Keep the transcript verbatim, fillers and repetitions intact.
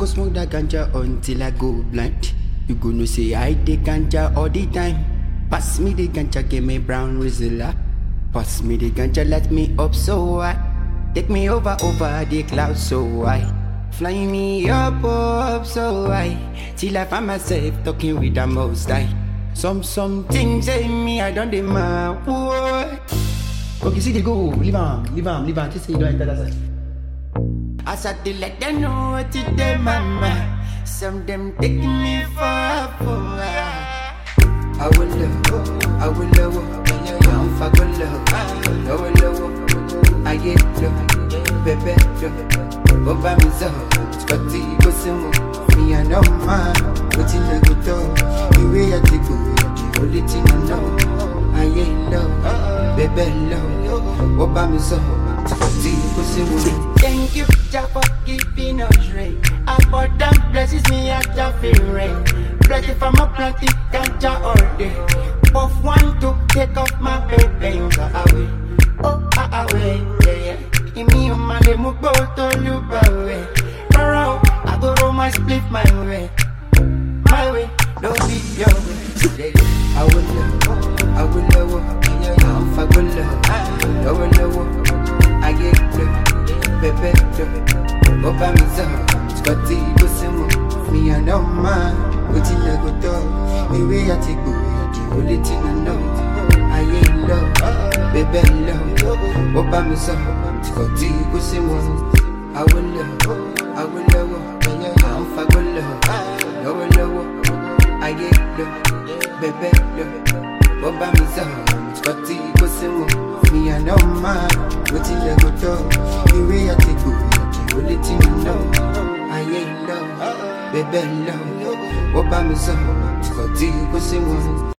go smoke that ganja until I go blind. You gonna say I take ganja all the time. Pass me the ganja, give me brown Rizla. Pass me the ganja, let me up so high. Take me over, over the clouds so high. Fly me up, up so high. Till I find myself talking with the most high. Some, some things say me, I don't demand. What? Okay, see they go. Leave on, leave on, leave on. Just say you don't enter that side. I said to let them know what it is, mama. Some them taking me for a fool. I will love, I will love, I'm fucking love, I will love, I get love, baby love, go by me so, Scotty go some me and no man, but in the good dog, the way I take the only thing I know, I ain't love, baby love, go by me so, Scotty go some. Thank you, Jah, for keeping us rain. I bought them blesses me at the feel rain. Blessed from a plenty ganja all day. Puff one to take off my baby. Go away, oh away, yeah yeah. In me, my name will go to you, away. Around, I go to my split my way, my way, don't be your way. I will love, I will love, I'm for good love. I will love, I get love, baby love. Go by me so, Scotty go some me and no man. Waiting I go dog, the way I take go, the only thing I know, I ain't love, baby love. What by me so, Scotty go some I will love, I will love, I'm for good love, I will love, I get love, baby love. What by me so, Scotty go some me and no man. Waiting I go dog, the way I take go, the only thing I know, I ain't love, baby love. What by me so, Scotty go some